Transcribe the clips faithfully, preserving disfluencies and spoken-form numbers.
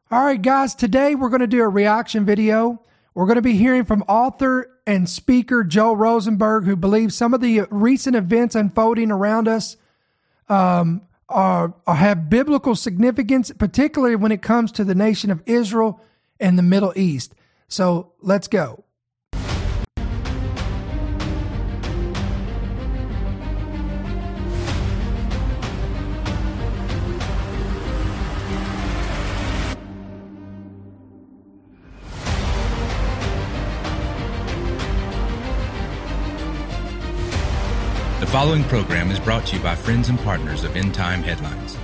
All right, guys, today we're going to do a reaction video. We're going to be hearing from author and speaker Joel Rosenberg, who believes some of the recent events unfolding around us um, are, are have biblical significance, particularly when it comes to the nation of Israel and the Middle East. So let's go. The following program is brought to you by friends and partners of End Time Headlines.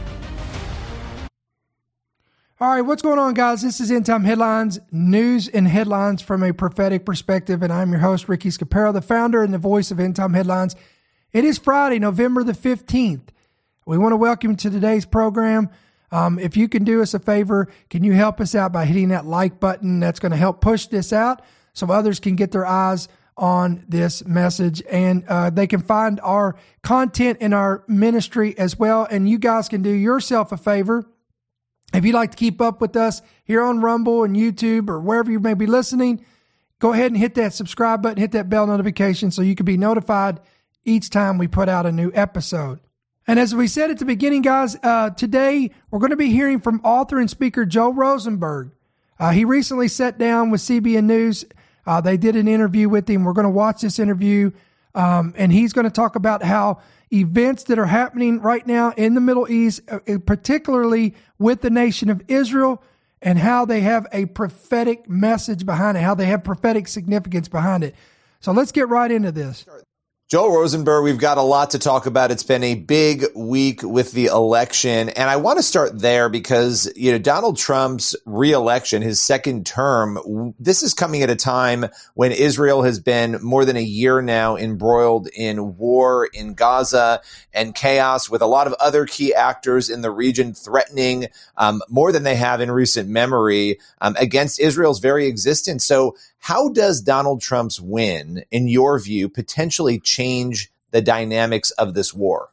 All right, what's going on, guys? This is End Time Headlines, news and headlines from a prophetic perspective, and I'm your host, Ricky Scaparo, the founder and the voice of End Time Headlines. It is Friday, November the fifteenth. We want to welcome you to today's program. Um, if you can do us a favor, can you help us out by hitting that like button? That's going to help push this out so others can get their eyes on this message, and uh, they can find our content in our ministry as well. And you guys can do yourself a favor. If you'd like to keep up with us here on Rumble and YouTube or wherever you may be listening, go ahead and hit that subscribe button, hit that bell notification so you can be notified each time we put out a new episode. And as we said at the beginning, guys, uh, today we're going to be hearing from author and speaker Joel Rosenberg. Uh, he recently sat down with C B N News. Uh, they did an interview with him. We're going to watch this interview, um, and he's going to talk about how events that are happening right now in the Middle East, uh, particularly with the nation of Israel, and how they have a prophetic message behind it, how they have prophetic significance behind it. So let's get right into this. Joel Rosenberg, we've got a lot to talk about. It's been a big week with the election, and I want to start there because, you know, Donald Trump's reelection, his second term, this is coming at a time when Israel has been more than a year now embroiled in war in Gaza and chaos, with a lot of other key actors in the region threatening um, more than they have in recent memory um, against Israel's very existence. So how does Donald Trump's win, in your view, potentially change the dynamics of this war?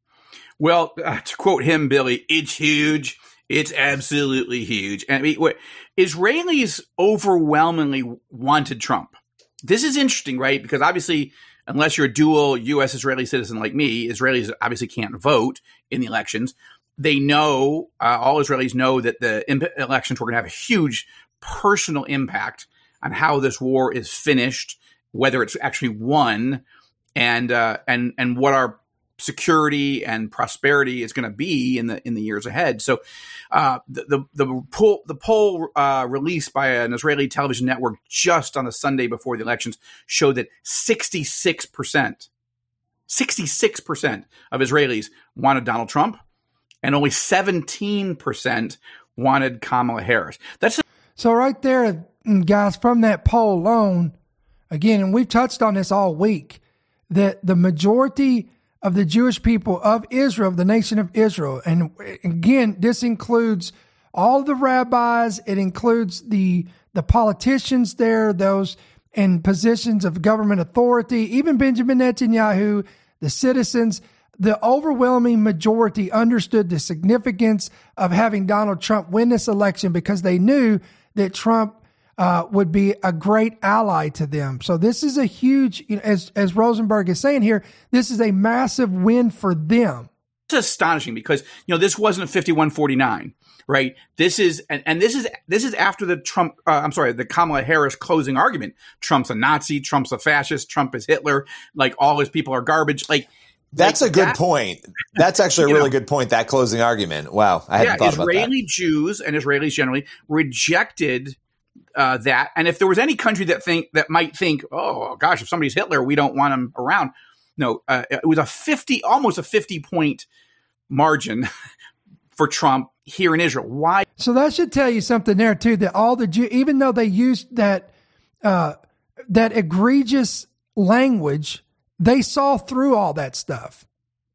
Well, uh, to quote him, Billy, it's huge. It's absolutely huge. And I mean, what, Israelis overwhelmingly wanted Trump. This is interesting, right? Because obviously, unless you're a dual U S Israeli citizen like me, Israelis obviously can't vote in the elections. They know, uh, all Israelis know that the imp- elections were going to have a huge personal impact on how this war is finished, whether it's actually won, and uh, and and what our security and prosperity is going to be in the in the years ahead. So, uh, the the the poll the poll uh, released by an Israeli television network just on the Sunday before the elections showed that sixty-six percent, sixty-six percent of Israelis wanted Donald Trump, and only seventeen percent wanted Kamala Harris. That's a- so right there. Guys, from that poll alone, again, and we've touched on this all week, that the majority of the Jewish people of Israel, the nation of Israel, and again, this includes all the rabbis, it includes the the politicians there, those in positions of government authority, even Benjamin Netanyahu, the citizens, the overwhelming majority understood the significance of having Donald Trump win this election because they knew that Trump Uh, would be a great ally to them. So this is a huge, you know, as as Rosenberg is saying here, this is a massive win for them. It's astonishing because, you know, this wasn't a fifty-one forty-nine, right? This is, and, and this is this is after the Trump, uh, I'm sorry, the Kamala Harris closing argument. Trump's a Nazi, Trump's a fascist, Trump is Hitler, like all his people are garbage. Like That's like a good that, point. That's actually a really know, good point, that closing argument. Wow, I hadn't yeah, thought about that. Israeli Jews and Israelis generally rejected Uh, that, and if there was any country that think that might think, oh gosh, if somebody's Hitler, we don't want him around. No, uh, it was a fifty, almost a fifty point margin for Trump here in Israel. Why? So that should tell you something there too. That all the Jew, even though they used that uh, that egregious language, they saw through all that stuff.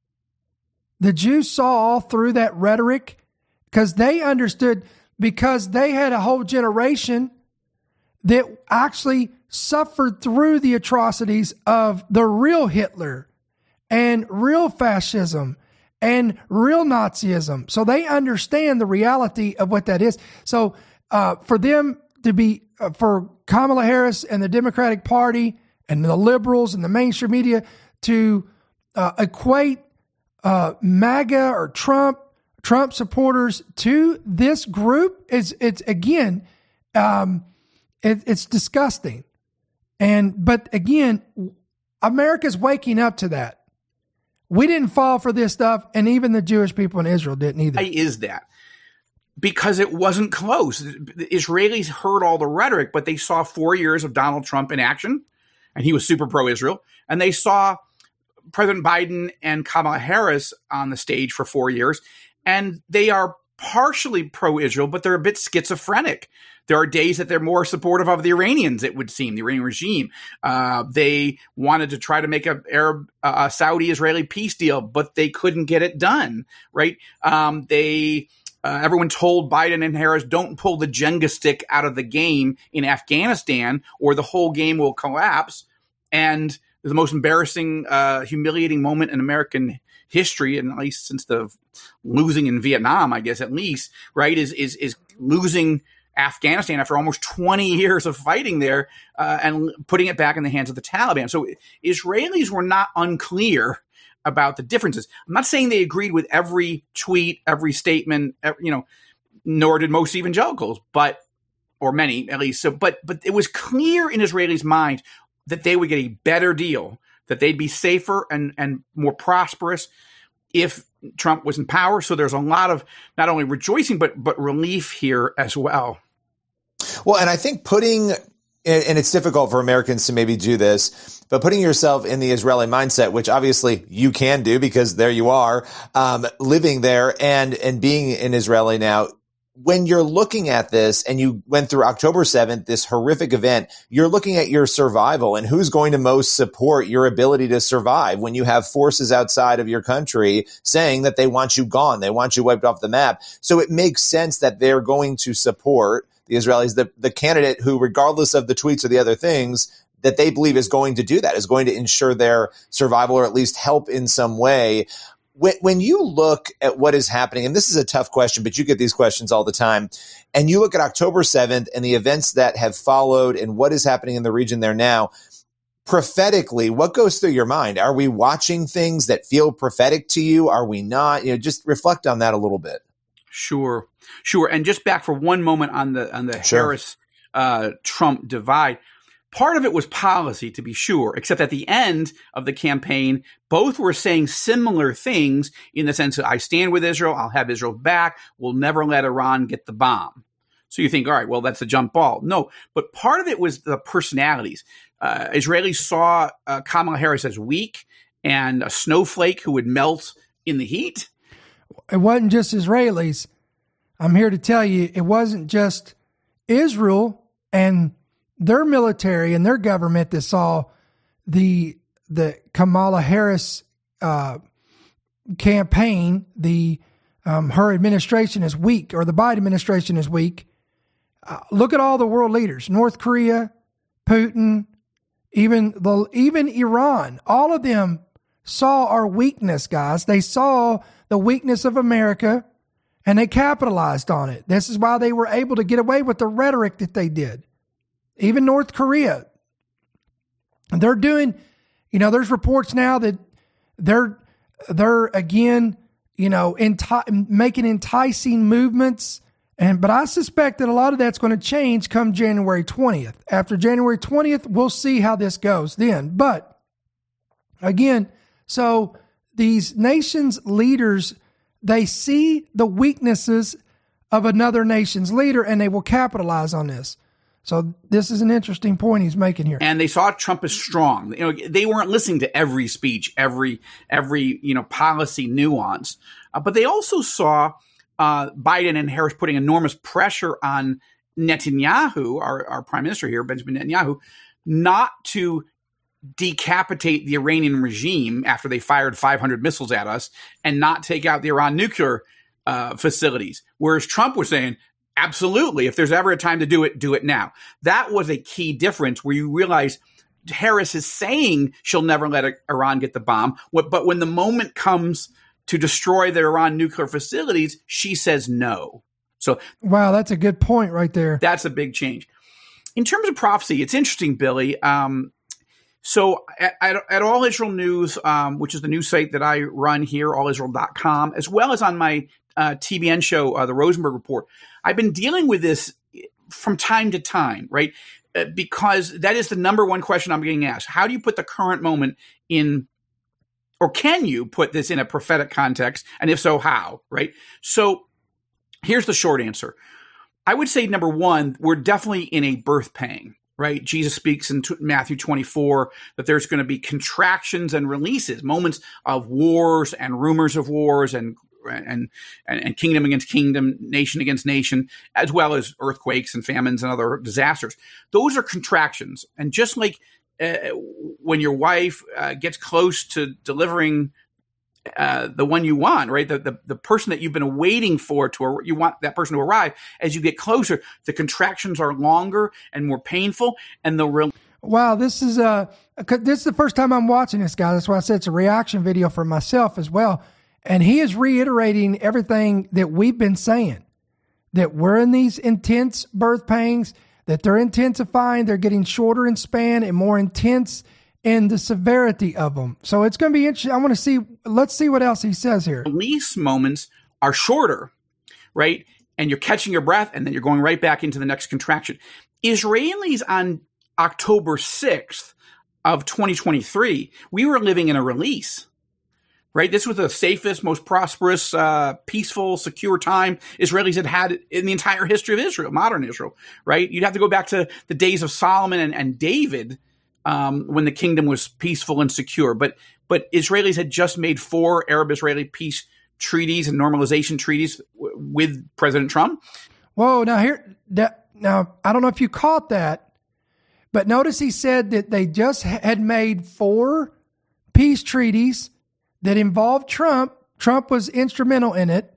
The Jews saw all through that rhetoric because they understood, because they had a whole generation that actually suffered through the atrocities of the real Hitler and real fascism and real Nazism. So they understand the reality of what that is. So uh, for them to be, uh, for Kamala Harris and the Democratic Party and the liberals and the mainstream media to uh, equate uh, MAGA or Trump, Trump supporters to this group, is it's again, um, it, it's disgusting. And, but again, America's waking up to that. We didn't fall for this stuff, and even the Jewish people in Israel didn't either. Why is that? Because it wasn't close. The Israelis heard all the rhetoric, but they saw four years of Donald Trump in action, and he was super pro-Israel. And they saw President Biden and Kamala Harris on the stage for four years, and they are partially pro-Israel, but they're a bit schizophrenic. There are days that they're more supportive of the Iranians, it would seem, the Iranian regime. Uh, they wanted to try to make a Arab, uh, Saudi-Israeli peace deal, but they couldn't get it done, right? Um, they, uh, everyone told Biden and Harris, don't pull the Jenga stick out of the game in Afghanistan or the whole game will collapse. And the most embarrassing, uh, humiliating moment in American history, and at least since the losing in Vietnam, I guess at least, right, is is is losing Afghanistan after almost twenty years of fighting there uh, and putting it back in the hands of the Taliban. So Israelis were not unclear about the differences. I'm not saying they agreed with every tweet, every statement, every, you know, nor did most evangelicals, but or many at least. So, but but it was clear in Israelis' mind that they would get a better deal, that they'd be safer and and more prosperous if Trump was in power. So there's a lot of not only rejoicing, but but relief here as well. Well, and I think putting, and it's difficult for Americans to maybe do this, but putting yourself in the Israeli mindset, which obviously you can do because there you are, um, living there and and being an Israeli now, when you're looking at this and you went through October seventh, this horrific event, you're looking at your survival and who's going to most support your ability to survive when you have forces outside of your country saying that they want you gone, they want you wiped off the map. So it makes sense that they're going to support the Israelis, the, the candidate who, regardless of the tweets or the other things, that they believe is going to do that, is going to ensure their survival or at least help in some way. When you look at what is happening, and this is a tough question, but you get these questions all the time, and you look at October seventh and the events that have followed and what is happening in the region there now, prophetically, what goes through your mind? Are we watching things that feel prophetic to you? Are we not? You know, just reflect on that a little bit. Sure, sure. And just back for one moment on the on the sure. Harris uh, Trump divide. Part of it was policy, to be sure, except at the end of the campaign, both were saying similar things in the sense that I stand with Israel, I'll have Israel back, we'll never let Iran get the bomb. So you think, all right, well, that's a jump ball. No, but part of it was the personalities. Uh, Israelis saw uh, Kamala Harris as weak and a snowflake who would melt in the heat. It wasn't just Israelis. I'm here to tell you, it wasn't just Israel and their military and their government that saw the the Kamala Harris uh, campaign, the um, her administration is weak, or the Biden administration is weak. Uh, look at all the world leaders: North Korea, Putin, even the even Iran. All of them saw our weakness, guys. They saw the weakness of America, and they capitalized on it. This is why they were able to get away with the rhetoric that they did. Even North Korea, they're doing, you know, there's reports now that they're, they're again, you know, enti- making enticing movements. And, but I suspect that a lot of that's going to change come January twentieth. After January twentieth, we'll see how this goes then. But again, so these nations' leaders, they see the weaknesses of another nation's leader and they will capitalize on this. So this is an interesting point he's making here. And they saw Trump as strong. You know, they weren't listening to every speech, every every you know policy nuance, uh, but they also saw uh, Biden and Harris putting enormous pressure on Netanyahu, our, our prime minister here, Benjamin Netanyahu, not to decapitate the Iranian regime after they fired five hundred missiles at us and not take out the Iran nuclear uh, facilities. Whereas Trump was saying, absolutely, if there's ever a time to do it, do it now. That was a key difference where you realize Harris is saying she'll never let Iran get the bomb. But when the moment comes to destroy the Iran nuclear facilities, she says no. So, wow, that's a good point right there. That's a big change. In terms of prophecy, it's interesting, Billy. Um, so at, at, at All Israel News, um, which is the news site that I run here, all israel dot com, as well as on my uh, T B N show, uh, the Rosenberg Report, I've been dealing with this from time to time, right? Uh, because that is the number one question I'm getting asked. How do you put the current moment in, or can you put this in a prophetic context? And if so, how, right? So here's the short answer. I would say, number one, we're definitely in a birth pang, right? Jesus speaks in t- Matthew twenty-four that there's going to be contractions and releases, moments of wars and rumors of wars and and and kingdom against kingdom, nation against nation, as well as earthquakes and famines and other disasters. Those are contractions. And just like uh, when your wife uh, gets close to delivering Uh, the one you want, right? The, the the person that you've been waiting for to you want that person to arrive. As you get closer, the contractions are longer and more painful, and the real. Wow, this is a this is the first time I'm watching this guy. That's why I said it's a reaction video for myself as well. And he is reiterating everything that we've been saying, that we're in these intense birth pangs, that they're intensifying, they're getting shorter in span and more intense and the severity of them. So it's going to be interesting. I want to see, let's see what else he says here. Release moments are shorter, right? And you're catching your breath and then you're going right back into the next contraction. Israelis on October sixth of twenty twenty-three, we were living in a release, right? This was the safest, most prosperous, uh, peaceful, secure time Israelis had had in the entire history of Israel, modern Israel, right? You'd have to go back to the days of Solomon and, and David, Um, when the kingdom was peaceful and secure. But but Israelis had just made four Arab-Israeli peace treaties and normalization treaties w- with President Trump. Whoa, now here, that, now I don't know if you caught that, but notice he said that they just had made four peace treaties that involved Trump. Trump was instrumental in it.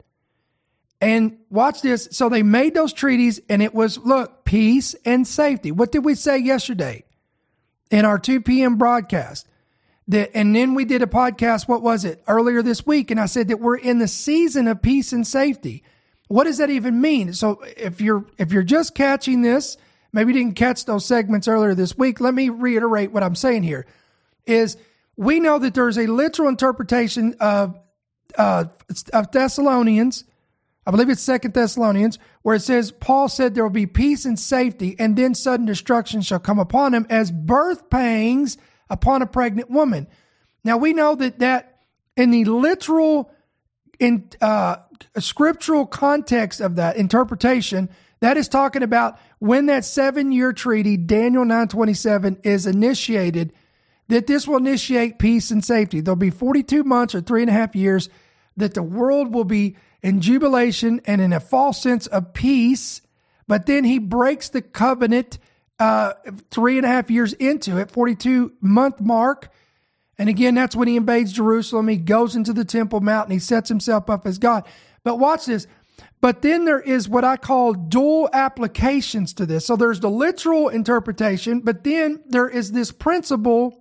And watch this. So they made those treaties and it was, look, peace and safety. What did we say yesterday in our two p.m. broadcast? That, and then we did a podcast, what was it, earlier this week, and I said that we're in the season of peace and safety. What does that even mean? So if you're if you're just catching this, maybe you didn't catch those segments earlier this week, let me reiterate what I'm saying here, is we know that there's a literal interpretation of, uh, of Thessalonians, I believe it's Second Thessalonians, where it says, Paul said there will be peace and safety, and then sudden destruction shall come upon him as birth pangs upon a pregnant woman. Now we know that that in the literal, in uh, scriptural context of that interpretation, that is talking about when that seven-year treaty, Daniel nine twenty-seven, is initiated, that this will initiate peace and safety. There'll be forty-two months or three and a half years that the world will be in jubilation and in a false sense of peace, but then he breaks the covenant uh, three and a half years into it, forty-two month mark. And again, that's when he invades Jerusalem. He goes into the Temple Mount and he sets himself up as God. But watch this. But then there is what I call dual applications to this. So there's the literal interpretation, but then there is this principle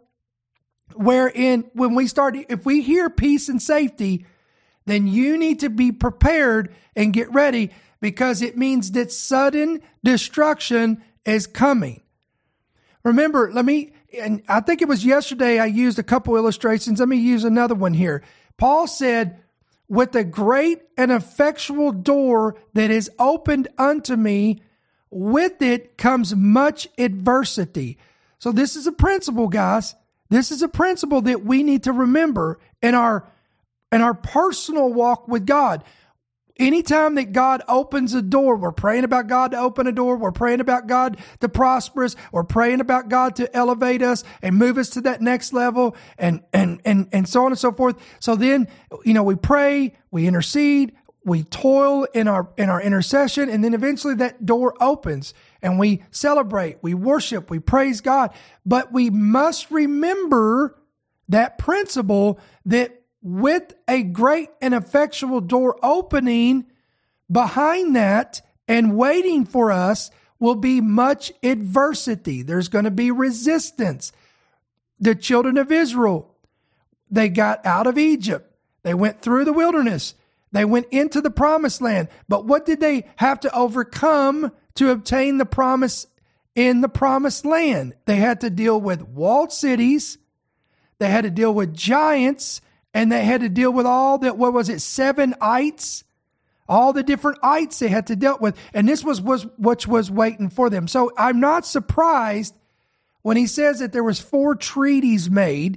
wherein when we start, if we hear peace and safety, then you need to be prepared and get ready, because it means that sudden destruction is coming. Remember, let me, and I think it was yesterday I used a couple illustrations. Let me use another one here. Paul said, with a great and effectual door that is opened unto me, with it comes much adversity. So this is a principle, guys. This is a principle that we need to remember in our in our personal walk with God. Anytime that God opens a door, we're praying about God to open a door. We're praying about God to prosper us. We're praying about God to elevate us and move us to that next level, and and and and so on and so forth. So then, you know, we pray, we intercede, we toil in our in our intercession, and then eventually that door opens and we celebrate, we worship, we praise God. But we must remember that principle that with a great and effectual door opening, behind that and waiting for us will be much adversity. There's going to be resistance. The children of Israel, they got out of Egypt. They went through the wilderness. They went into the promised land. But what did they have to overcome to obtain the promise in the promised land? They had to deal with walled cities. They had to deal with giants, and they had to deal with all that, what was it, seven ites? All the different ites they had to deal with. And this was, was what was waiting for them. So I'm not surprised when he says that there was four treaties made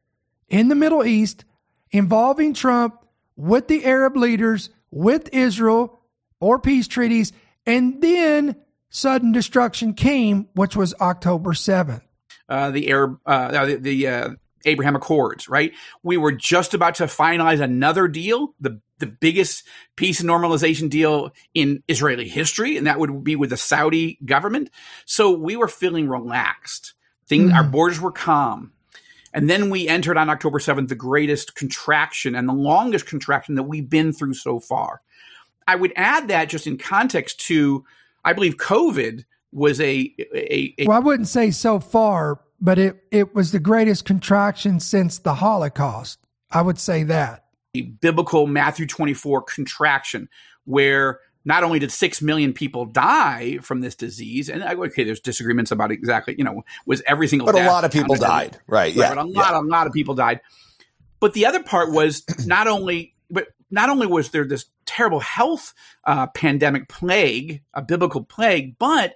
in the Middle East involving Trump with the Arab leaders, with Israel, or peace treaties, and then sudden destruction came, which was October seventh. Uh, the Arab, uh, the, the uh, Abraham Accords, right? We were just about to finalize another deal, the the biggest peace and normalization deal in Israeli history, and that would be with the Saudi government. So we were feeling relaxed. Things, mm. Our borders were calm. And then we entered on October seventh, the greatest contraction and the longest contraction that we've been through so far. I would add that just in context to, I believe COVID was a... a, a well, I wouldn't say so far, but it, it was the greatest contraction since the Holocaust. I would say that. A biblical Matthew twenty-four contraction where not only did six million people die from this disease, and okay, there's disagreements about exactly, you know, was every single But death a lot of people died, right? Yeah. Right, but a lot, yeah. a lot of people died. But the other part was not only, but not only was there this terrible health uh, pandemic plague, a biblical plague, but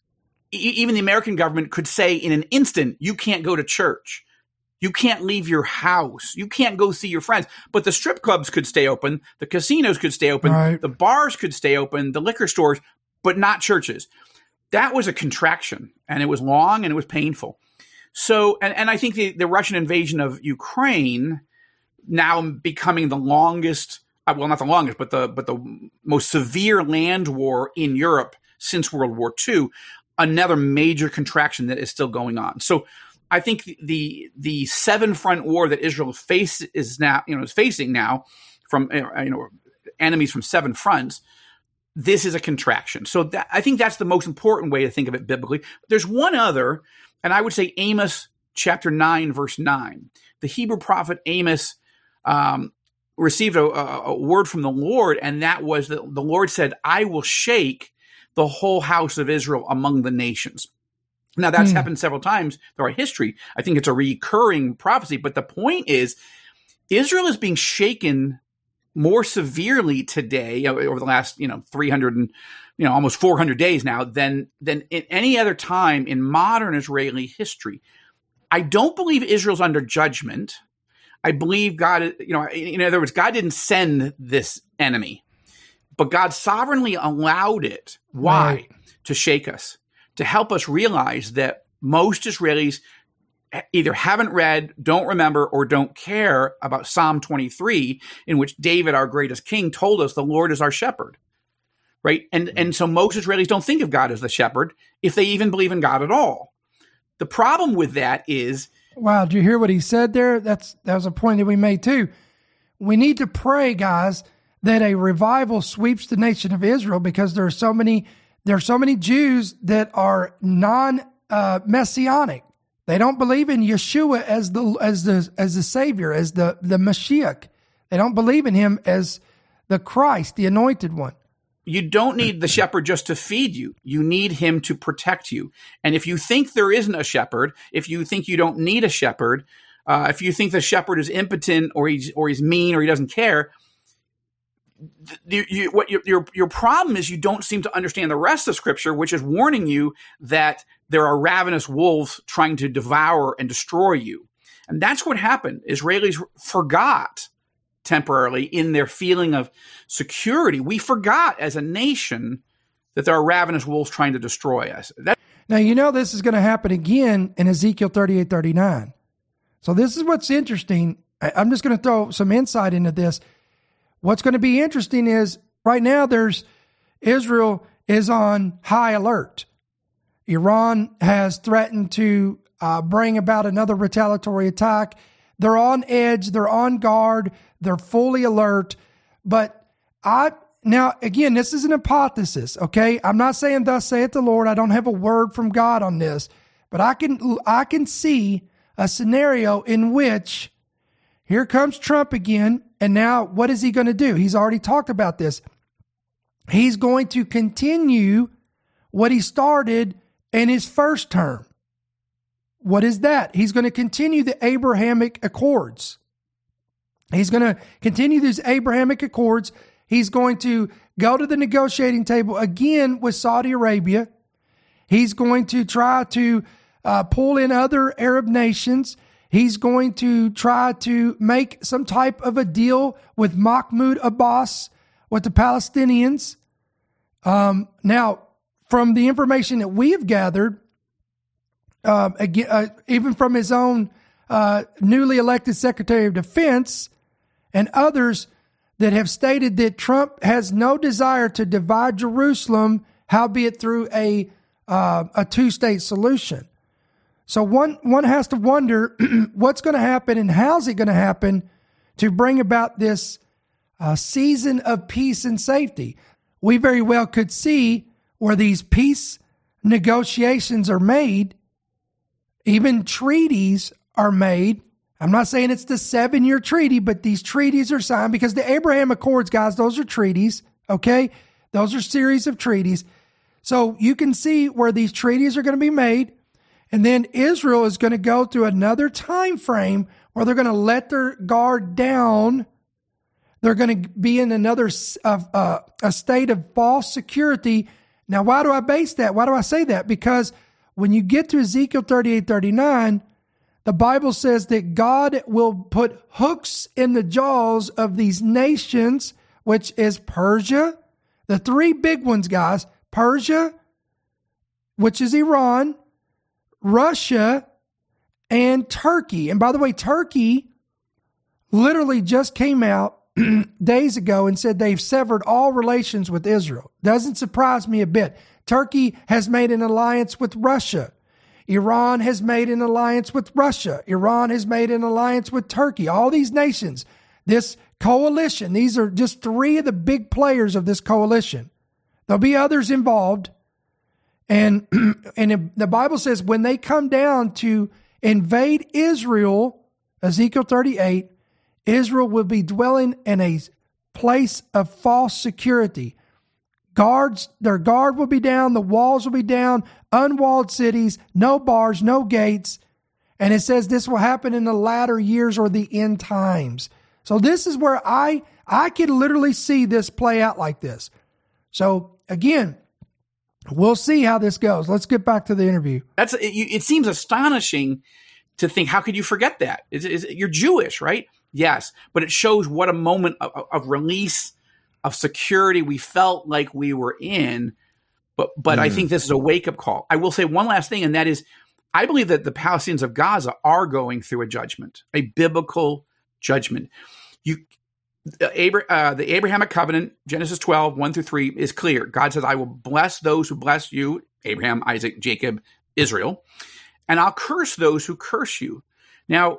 e- even the American government could say in an instant, you can't go to church. You can't leave your house. You can't go see your friends. But the strip clubs could stay open. The casinos could stay open. Right. The bars could stay open. The liquor stores, but not churches. That was a contraction, and it was long and it was painful. So, and, and I think the, the Russian invasion of Ukraine now becoming the longest, uh, well, not the longest, but the but the most severe land war in Europe since World War Two, another major contraction that is still going on. So I think the the seven front war that Israel face is now, you know, is facing now from, you know, enemies from seven fronts. This is a contraction. So that, I think that's the most important way to think of it biblically. There's one other, and I would say Amos chapter nine, verse nine. The Hebrew prophet Amos um, received a, a, a word from the Lord, and that was that the Lord said, I will shake the whole house of Israel among the nations. Now, that's mm. happened several times through our history. I think it's a recurring prophecy. But the point is, Israel is being shaken more severely today, you know, over the last, you know, three hundred and, you know, almost four hundred days now than than at any other time in modern Israeli history. I don't believe Israel's under judgment. I believe God, you know, in other words, God didn't send this enemy, but God sovereignly allowed it. Why? Right. To shake us. To help us realize that most Israelis either haven't read, don't remember, or don't care about Psalm twenty-three, in which David, our greatest king, told us the Lord is our shepherd, right? And, and so most Israelis don't think of God as the shepherd, if they even believe in God at all. The problem with that is... Wow, did you hear what he said there? That's that was a point that we made too. We need to pray, guys, that a revival sweeps the nation of Israel, because there are so many... There are so many Jews that are non-messianic. Uh, they don't believe in Yeshua as the as the as the Savior, as the the Mashiach. They don't believe in him as the Christ, the Anointed One. You don't need the shepherd just to feed you. You need him to protect you. And if you think there isn't a shepherd, if you think you don't need a shepherd, uh, if you think the shepherd is impotent or he's or he's mean or he doesn't care. You, you, what your, your your problem is you don't seem to understand the rest of Scripture, which is warning you that there are ravenous wolves trying to devour and destroy you. And that's what happened. Israelis forgot temporarily in their feeling of security. We forgot as a nation that there are ravenous wolves trying to destroy us. That- now, you know this is going to happen again in Ezekiel thirty-eight thirty-nine. So this is what's interesting. I'm just going to throw some insight into this. What's going to be interesting is right now there's Israel is on high alert. Iran has threatened to uh, bring about another retaliatory attack. They're on edge. They're on guard. They're fully alert. But I now, again, this is an hypothesis, okay? I'm not saying thus saith the Lord. I don't have a word from God on this. But I can I can see a scenario in which here comes Trump again. And now what is he going to do? He's already talked about this. He's going to continue what he started in his first term. What is that? He's going to continue the Abrahamic Accords. He's going to continue these Abrahamic Accords. He's going to go to the negotiating table again with Saudi Arabia. He's going to try to uh, pull in other Arab nations. He's going to try to make some type of a deal with Mahmoud Abbas, with the Palestinians. Um, now, from the information that we have gathered, uh, again, uh, even from his own uh, newly elected Secretary of Defense and others that have stated that Trump has no desire to divide Jerusalem, howbeit through a uh, a two-state solution. So one one has to wonder what's going to happen and how's it going to happen to bring about this uh, season of peace and safety. We very well could see where these peace negotiations are made, even treaties are made. I'm not saying it's the seven-year treaty, but these treaties are signed because the Abraham Accords, guys, those are treaties, okay? Those are series of treaties. So you can see where these treaties are going to be made. And then Israel is going to go through another time frame where they're going to let their guard down. They're going to be in another uh, uh, a state of false security. Now, why do I base that? Why do I say that? Because when you get to Ezekiel thirty-eight thirty-nine, the Bible says that God will put hooks in the jaws of these nations, which is Persia. The three big ones, guys, Persia, which is Iran, Russia, and Turkey. And by the way, Turkey literally just came out days ago and said they've severed all relations with Israel. Doesn't surprise me a bit. Turkey has made an alliance with Russia. Iran has made an alliance with Russia. Iran has made an alliance with Turkey. All these nations, this coalition, these are just three of the big players of this coalition. There'll be others involved. And, and the Bible says when they come down to invade Israel, Ezekiel thirty-eight, Israel will be dwelling in a place of false security. Guards, their guard will be down, the walls will be down, unwalled cities, no bars, no gates. And it says this will happen in the latter years or the end times. So this is where I, I can literally see this play out like this. So again, we'll see how this goes. Let's get back to the interview. That's it, it seems astonishing to think, how could you forget that? Is, is, you're Jewish, right? Yes, but it shows what a moment of, of release, of security we felt like we were in. But but mm. I think this is a wake-up call. I will say one last thing, and that is, I believe that the Palestinians of Gaza are going through a judgment, a biblical judgment. You, uh, Abra- uh, the Abrahamic covenant, Genesis twelve, one through three, is clear. God says, I will bless those who bless you, Abraham, Isaac, Jacob, Israel, and I'll curse those who curse you. Now,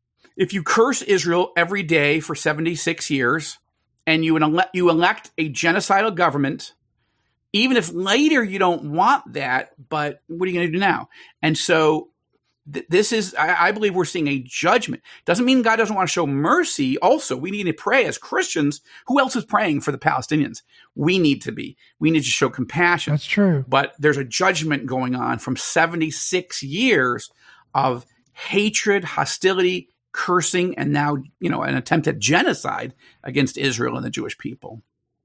if you curse Israel every day for seventy-six years, and you ele- you elect a genocidal government, even if later you don't want that, but what are you going to do now? And so th- this is, I-, I believe we're seeing a judgment. Doesn't mean God doesn't want to show mercy. Also, we need to pray as Christians. Who else is praying for the Palestinians? We need to be. We need to show compassion. That's true. But there's a judgment going on from seventy-six years of hatred, hostility, cursing, and now, you know, an attempt at genocide against Israel and the Jewish people.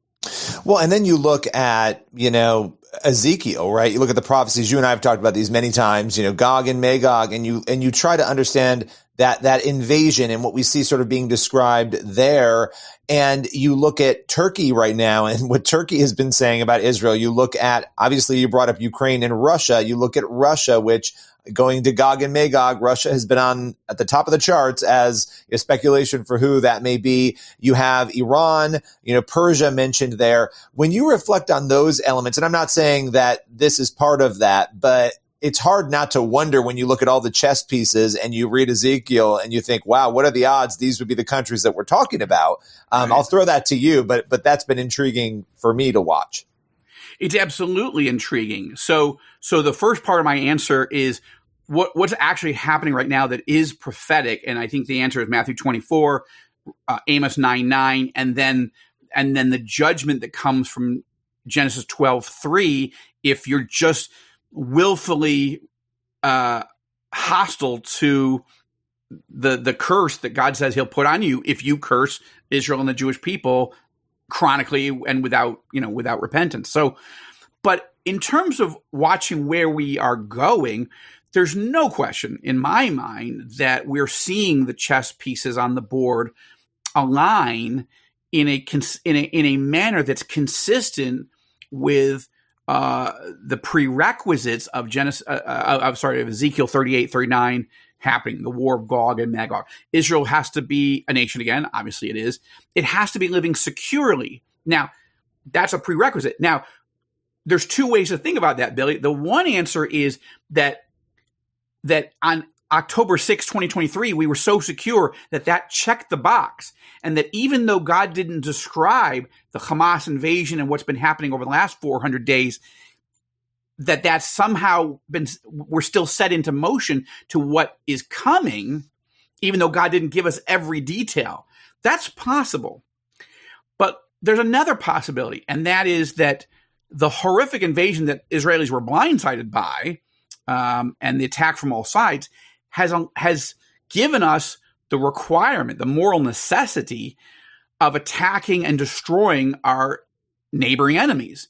Well, and then you look at, you know, Ezekiel, right? You look at the prophecies. You and I have talked about these many times, you know, Gog and Magog, and you, and you try to understand that, that invasion and what we see sort of being described there. And you look at Turkey right now and what Turkey has been saying about Israel. You look at, obviously you brought up Ukraine and Russia. You look at Russia, which, going to Gog and Magog, Russia has been on at the top of the charts as a speculation for who that may be. You have Iran, you know, Persia mentioned there. When you reflect on those elements, and I'm not saying that this is part of that, but it's hard not to wonder when you look at all the chess pieces and you read Ezekiel and you think, wow, what are the odds these would be the countries that we're talking about? Um, right. I'll throw that to you, but but that's been intriguing for me to watch. It's absolutely intriguing. So, so the first part of my answer is, what what's actually happening right now that is prophetic? And I think the answer is Matthew twenty-four, uh, Amos nine nine, and then and then the judgment that comes from Genesis twelve three. If you're just willfully uh, hostile to the the curse that God says He'll put on you if you curse Israel and the Jewish people chronically and without you know without repentance. So, but in terms of watching where we are going, there's no question in my mind that we're seeing the chess pieces on the board align in a in a in a manner that's consistent with uh, the prerequisites of Genesis. Uh, uh, I'm sorry, of Ezekiel thirty-eight, thirty-nine happening, the war of Gog and Magog. Israel has to be a nation again. Obviously, it is. It has to be living securely. Now, that's a prerequisite. Now, there's two ways to think about that, Billy. The one answer is that that on October sixth, twenty twenty-three, we were so secure that that checked the box. And that even though God didn't describe the Hamas invasion and what's been happening over the last four hundred days, that that's somehow been, we're still set into motion to what is coming, even though God didn't give us every detail. That's possible. But there's another possibility, and that is that the horrific invasion that Israelis were blindsided by, um, and the attack from all sides, has has given us the requirement, the moral necessity of attacking and destroying our neighboring enemies.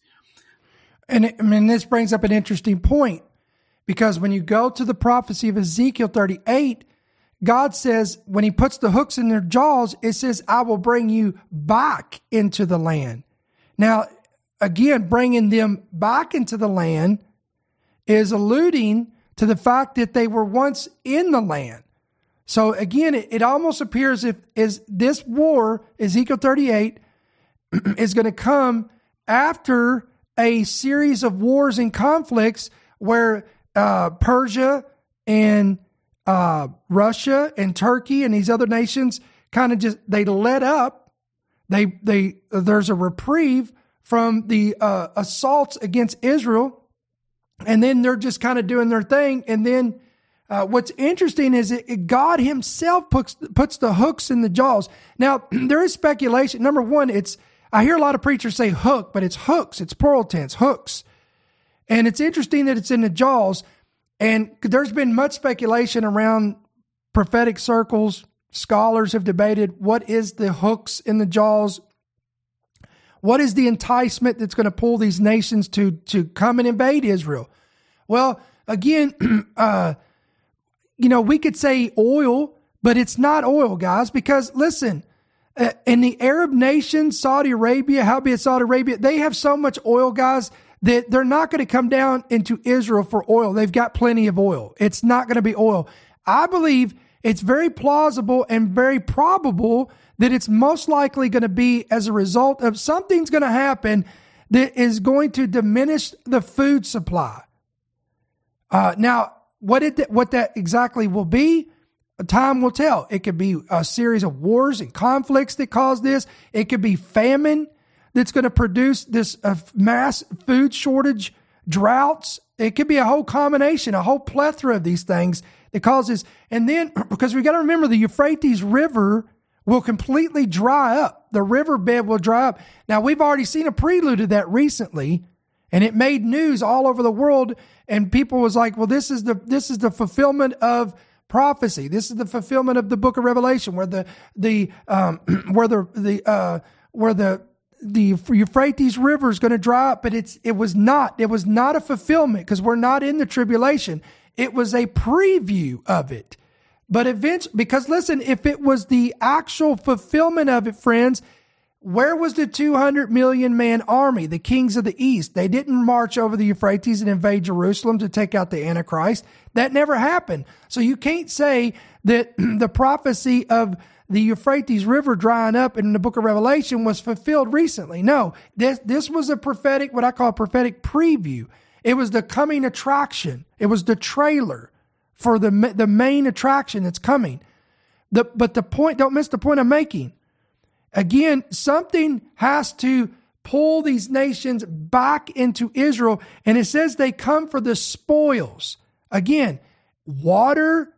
And I mean, this brings up an interesting point, because when you go to the prophecy of Ezekiel thirty-eight, God says, when he puts the hooks in their jaws, it says, I will bring you back into the land. Now, again, bringing them back into the land is alluding to the fact that they were once in the land. So again, it, it almost appears if is this war, Ezekiel thirty-eight, is going to come after a series of wars and conflicts where uh, Persia and uh, Russia and Turkey and these other nations kind of just, they let up. They they there's a reprieve from the uh, assaults against Israel, and then they're just kind of doing their thing. And then uh, what's interesting is it, it, God himself puts puts the hooks in the jaws. Now, there is speculation. Number one, it's I hear a lot of preachers say hook, but it's hooks. It's plural tense, hooks. And it's interesting that it's in the jaws. And there's been much speculation around prophetic circles. Scholars have debated what is the hooks in the jaws. What is the enticement that's going to pull these nations to, to come and invade Israel? Well, again, uh, you know, we could say oil, but it's not oil, guys, because listen, uh, in the Arab nations, Saudi Arabia, howbeit Saudi Arabia, they have so much oil, guys, that they're not going to come down into Israel for oil. They've got plenty of oil. It's not going to be oil. I believe it's very plausible and very probable that it's most likely going to be as a result of something's going to happen that is going to diminish the food supply. Uh, now, what it what that exactly will be, time will tell. It could be a series of wars and conflicts that cause this. It could be famine that's going to produce this uh, mass food shortage, droughts. It could be a whole combination, a whole plethora of these things that causes. And then, because we got to remember, the Euphrates River will completely dry up. The riverbed will dry up. Now, we've already seen a prelude to that recently, and it made news all over the world. And people was like, well, this is the this is the fulfillment of prophecy. This is the fulfillment of the book of Revelation, where the the um, where the the uh, where the the Euphrates River is going to dry up. But it's it was not. It was not a fulfillment, because we're not in the tribulation. It was a preview of it. But eventually, because listen, if it was the actual fulfillment of it, friends, where was the two hundred million man army, the kings of the East? They didn't march over the Euphrates and invade Jerusalem to take out the Antichrist. That never happened. So you can't say that the prophecy of the Euphrates River drying up in the book of Revelation was fulfilled recently. No, this, this was a prophetic, what I call a prophetic preview. It was the coming attraction. It was the trailer for the the main attraction that's coming. The, but the point, don't miss the point I'm making. Again, something has to pull these nations back into Israel, and it says they come for the spoils. Again, water,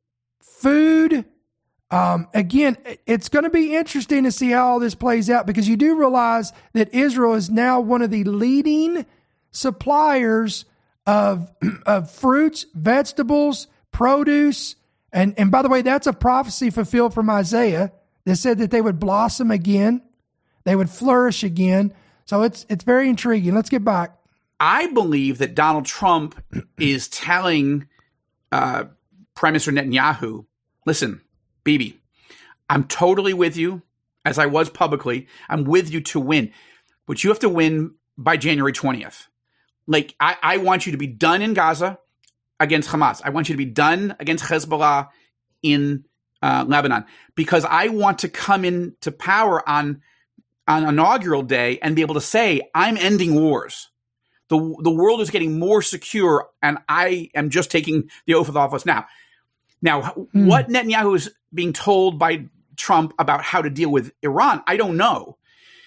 food. Um, again, it's going to be interesting to see how all this plays out, because you do realize that Israel is now one of the leading suppliers of, of fruits, vegetables, produce. And, and by the way, that's a prophecy fulfilled from Isaiah that said that they would blossom again. They would flourish again. So it's it's very intriguing. Let's get back. I believe that Donald Trump is telling uh, Prime Minister Netanyahu, listen, Bibi, I'm totally with you, as I was publicly. I'm with you to win. But you have to win by January twentieth. Like, I, I want you to be done in Gaza against Hamas. I want you to be done against Hezbollah in uh, Lebanon, because I want to come into power on on inaugural day and be able to say, I'm ending wars. The the world is getting more secure, and I am just taking the oath of office now. Now, hmm. what Netanyahu is being told by Trump about how to deal with Iran, I don't know.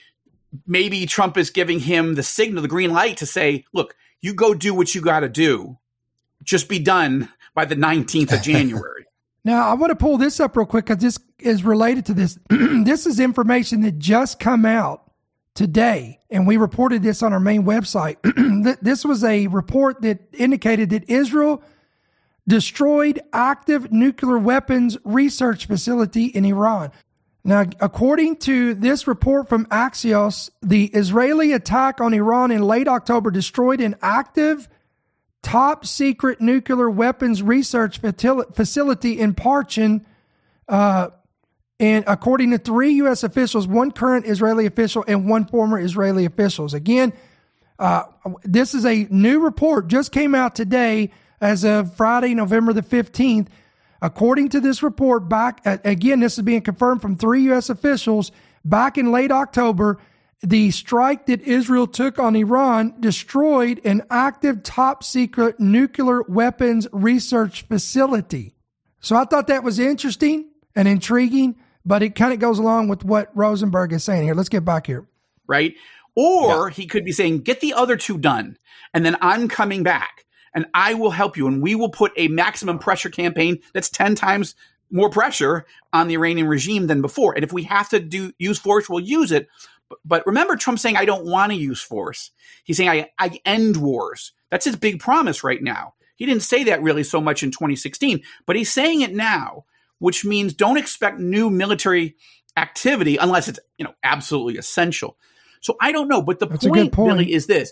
Maybe Trump is giving him the signal, the green light to say, look, you go do what you got to do. Just be done by the nineteenth of January. Now, I want to pull this up real quick because this is related to this. This is information that just come out today, and we reported this on our main website. This was a report that indicated that Israel destroyed active nuclear weapons research facility in Iran. Now, according to this report from Axios, the Israeli attack on Iran in late October destroyed an active top secret nuclear weapons research facility in Parchin, uh, and according to three U S officials, one current Israeli official and one former Israeli officials. Again, uh, this is a new report, just came out today as of Friday, November the fifteenth. According to this report, back again, this is being confirmed from three U S officials, back in late October, the strike that Israel took on Iran destroyed an active top secret nuclear weapons research facility. So I thought that was interesting and intriguing, but it kind of goes along with what Rosenberg is saying here. Let's get back here. Right? Or yeah. He could be saying, get the other two done, and then I'm coming back, and I will help you, and we will put a maximum pressure campaign that's ten times more pressure on the Iranian regime than before. And if we have to do use force, we'll use it. But remember Trump saying, I don't want to use force. He's saying, I, I end wars. That's his big promise right now. He didn't say that really so much in twenty sixteen, but he's saying it now, which means don't expect new military activity unless it's, you know, absolutely essential. So I don't know. But the point, point, Billy, is this.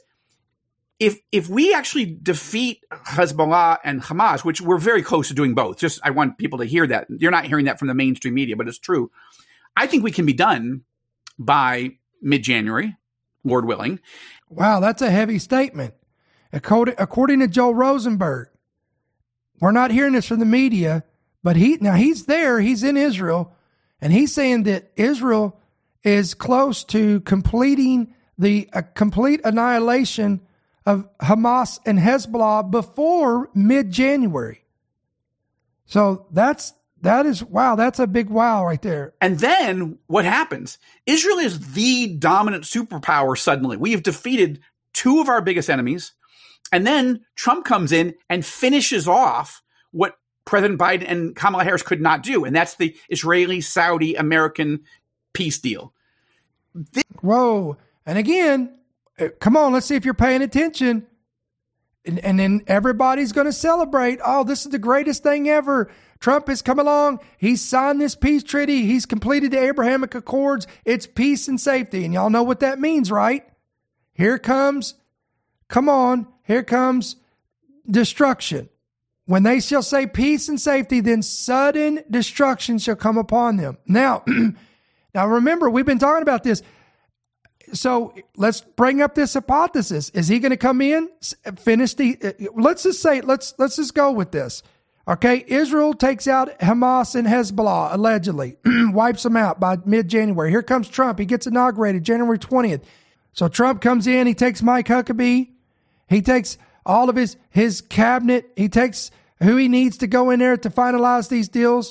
If if we actually defeat Hezbollah and Hamas, which we're very close to doing both, just I want people to hear that. You're not hearing that from the mainstream media, but it's true. I think we can be done by mid-January, Lord willing. Wow, that's a heavy statement. According, according to Joel Rosenberg, we're not hearing this from the media, but he now he's there, he's in Israel, and he's saying that Israel is close to completing the uh, complete annihilation of Hamas and Hezbollah before mid-January. So that's That is, wow, that's a big wow right there. And then what happens? Israel is the dominant superpower suddenly. We have defeated two of our biggest enemies. And then Trump comes in and finishes off what President Biden and Kamala Harris could not do. And that's the Israeli-Saudi-American peace deal. This- Whoa. And again, come on, let's see if you're paying attention. And, and then everybody's going to celebrate. Oh, this is the greatest thing ever. Trump has come along. He's signed this peace treaty. He's completed the Abrahamic Accords. It's peace and safety. And y'all know what that means, right? Here comes, come on, here comes destruction. When they shall say peace and safety, then sudden destruction shall come upon them. Now, now remember, we've been talking about this. So let's bring up this hypothesis. Is he going to come in, finish the, let's just say, let's, let's just go with this. Okay, Israel takes out Hamas and Hezbollah, allegedly, wipes them out by mid-January. Here comes Trump. He gets inaugurated January twentieth. So Trump comes in, he takes Mike Huckabee, he takes all of his, his cabinet, he takes who he needs to go in there to finalize these deals.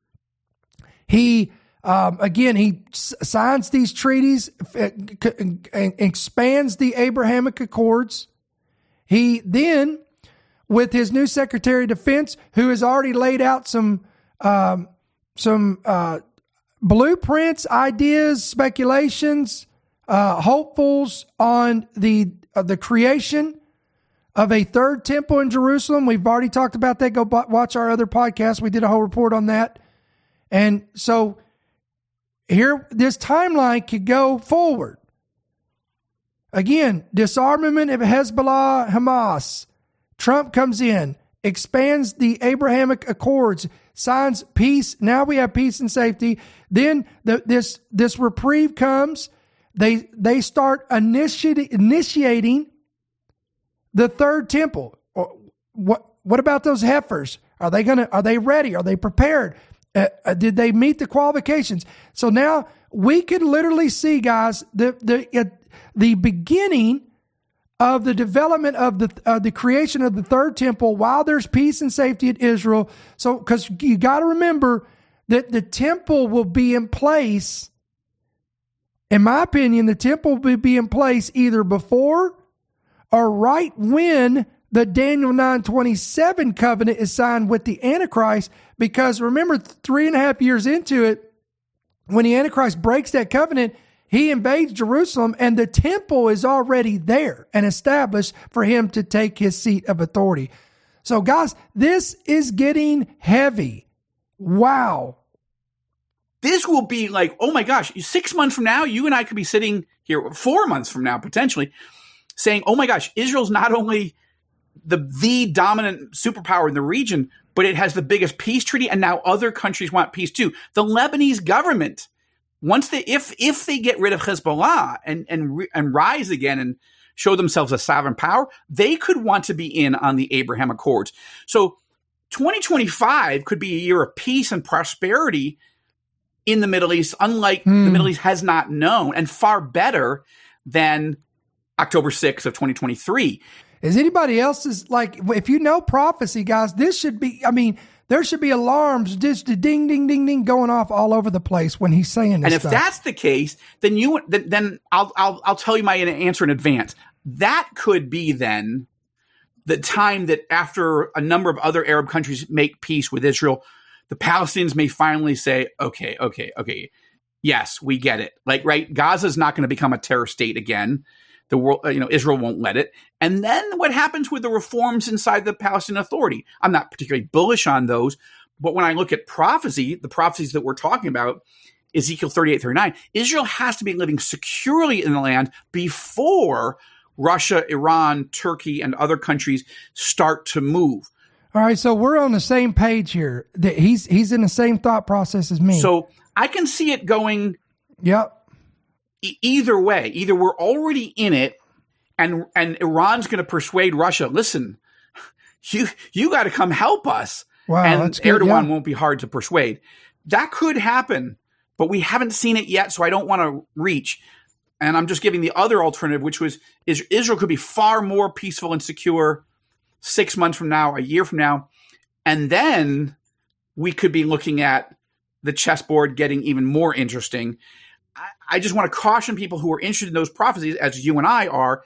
He, um, again, he s- signs these treaties, uh, c- expands the Abrahamic Accords. He then with his new Secretary of Defense, who has already laid out some um, some uh, blueprints, ideas, speculations, uh, hopefuls on the uh, the creation of a third temple in Jerusalem. We've already talked about that. Go b- watch our other podcast. We did a whole report on that. And so here, this timeline could go forward. Again, disarmament of Hezbollah, Hamas. Trump comes in, expands the Abrahamic Accords, signs peace. Now we have peace and safety. Then the, this this reprieve comes. They they start initiating initiating the third temple. What what about those heifers? Are they gonna? Are they ready? Are they prepared? Uh, uh, did they meet the qualifications? So now we could literally see, guys, the the uh, the beginning of the development of the uh, the creation of the third temple while there's peace and safety in Israel. So, because you got to remember that the temple will be in place. In my opinion, the temple will be in place either before or right when the Daniel nine twenty-seven covenant is signed with the Antichrist. Because remember, three and a half years into it, when the Antichrist breaks that covenant, he invades Jerusalem and the temple is already there and established for him to take his seat of authority. So guys, this is getting heavy. Wow. This will be like, oh my gosh, six months from now, you and I could be sitting here, four months from now, potentially, saying, oh my gosh, Israel's not only the, the dominant superpower in the region, but it has the biggest peace treaty, and now other countries want peace too. The Lebanese government, once they, if if they get rid of Hezbollah and and and rise again and show themselves a sovereign power, they could want to be in on the Abraham Accords. So twenty twenty-five could be a year of peace and prosperity in the Middle East, unlike mm. the Middle East has not known, and far better than October sixth of twenty twenty-three. Is anybody else's, like, if you know prophecy, guys, this should be, I mean, there should be alarms just ding, ding, ding, ding going off all over the place when he's saying this And if stuff. that's the case, then you, then, then I'll, I'll, I'll tell you my answer in advance. That could be then the time that after a number of other Arab countries make peace with Israel, the Palestinians may finally say, okay, okay, okay. Yes, we get it. Like, right. Gaza's not going to become a terror state again. The world, you know, Israel won't let it. And then what happens with the reforms inside the Palestinian Authority? I'm not particularly bullish on those, but when I look at prophecy, the prophecies that we're talking about, Ezekiel thirty-eight, thirty-nine, Israel has to be living securely in the land before Russia, Iran, Turkey, and other countries start to move. All right, so we're on the same page here. He's he's in the same thought process as me. So I can see it going. Yep. Either way, either we're already in it and and Iran's going to persuade Russia, listen, you you got to come help us. Wow, and that's good, Erdogan yeah. won't be hard to persuade. That could happen, but we haven't seen it yet, so I don't want to reach. And I'm just giving the other alternative, which was is Israel could be far more peaceful and secure six months from now, a year from now. And then we could be looking at the chessboard getting even more interesting. I just want to caution people who are interested in those prophecies, as you and I are,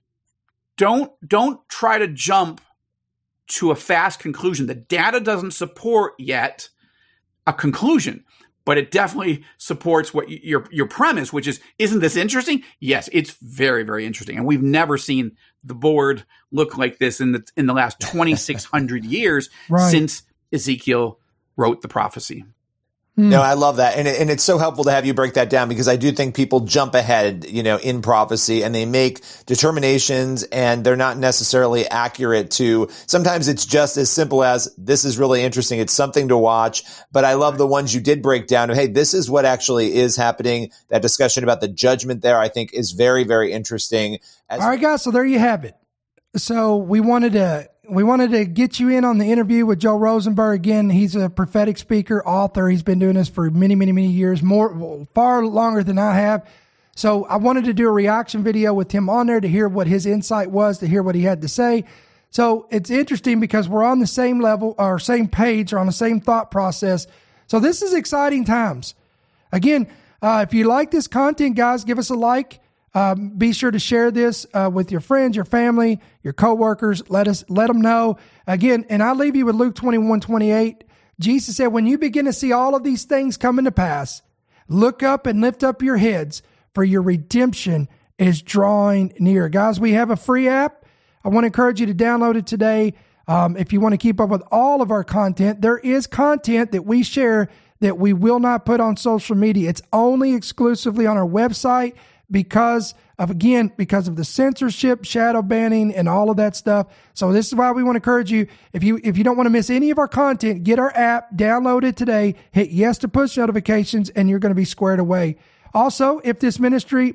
don't don't try to jump to a fast conclusion. The data doesn't support yet a conclusion, but it definitely supports what y- your your premise, which is, isn't this interesting? Yes, it's very, very interesting. And we've never seen the board look like this in the in the last twenty-six hundred years right. since Ezekiel wrote the prophecy. No, I love that. And, it, and it's so helpful to have you break that down, because I do think people jump ahead, you know, in prophecy, and they make determinations and they're not necessarily accurate to, sometimes it's just as simple as, this is really interesting. It's something to watch. But I love the ones you did break down of, hey, this is what actually is happening. That discussion about the judgment there, I think, is very, very interesting. As- All right, guys. So there you have it. So we wanted to, We wanted to get you in on the interview with Joel Rosenberg. Again, he's a prophetic speaker, author. He's been doing this for many, many, many years, more, far longer than I have. So I wanted to do a reaction video with him on there to hear what his insight was, to hear what he had to say. So it's interesting because we're on the same level or same page or on the same thought process. So this is exciting times. Again, uh, if you like this content, guys, give us a like. Um, be sure to share this uh, with your friends, your family, your coworkers. Let us let them know. Again, and I leave you with Luke twenty-one twenty-eight. Jesus said, when you begin to see all of these things coming to pass, look up and lift up your heads, for your redemption is drawing near. Guys, we have a free app. I want to encourage you to download it today. Um, if you want to keep up with all of our content, there is content that we share that we will not put on social media. It's only exclusively on our website because of, again, because of the censorship, shadow banning, and all of that stuff. So this is why we want to encourage you, if you if you don't want to miss any of our content, get our app, download it today, hit yes to push notifications, and you're going to be squared away. Also, if this ministry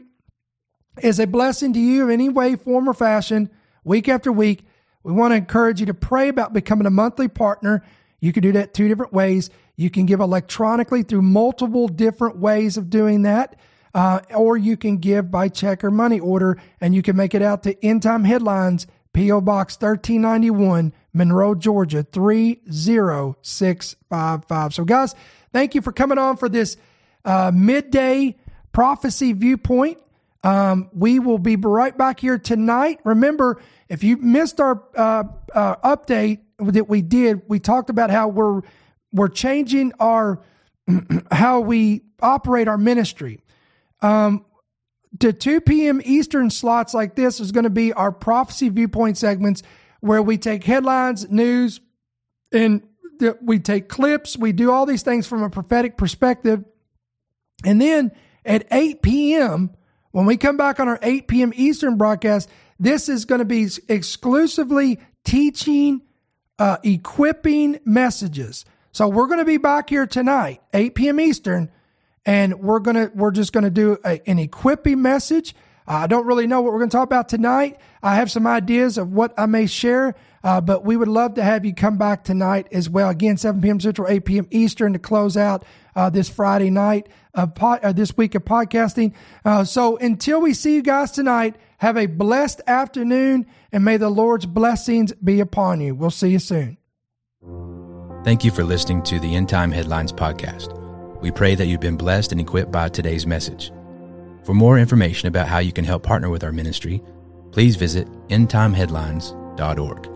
is a blessing to you in any way, form, or fashion, week after week, we want to encourage you to pray about becoming a monthly partner. You can do that two different ways. You can give electronically through multiple different ways of doing that, uh, or you can give by check or money order, and you can make it out to End Time Headlines, P O Box thirteen ninety-one, Monroe, Georgia, three zero six five five. So guys, thank you for coming on for this uh, midday prophecy viewpoint. Um, we will be right back here tonight. Remember, if you missed our uh, uh, update that we did, we talked about how we're we're changing our how we operate our ministry. Um, to two p.m. Eastern slots like this is going to be our prophecy viewpoint segments, where we take headlines, news, and th- we take clips. We do all these things from a prophetic perspective, and then at eight p.m. when we come back on our eight p.m. Eastern broadcast, this is going to be exclusively teaching, uh, equipping messages. So we're going to be back here tonight, eight p.m. Eastern, and we're going to, we're just going to do a, an equipping message. Uh, I don't really know what we're going to talk about tonight. I have some ideas of what I may share, uh, but we would love to have you come back tonight as well. Again, seven p.m. Central, eight p.m. Eastern to close out uh, this Friday night of pod, uh, this week of podcasting. Uh, so until we see you guys tonight, have a blessed afternoon, and may the Lord's blessings be upon you. We'll see you soon. Thank you for listening to the End Time Headlines podcast. We pray that you've been blessed and equipped by today's message. For more information about how you can help partner with our ministry, please visit end time headlines dot org.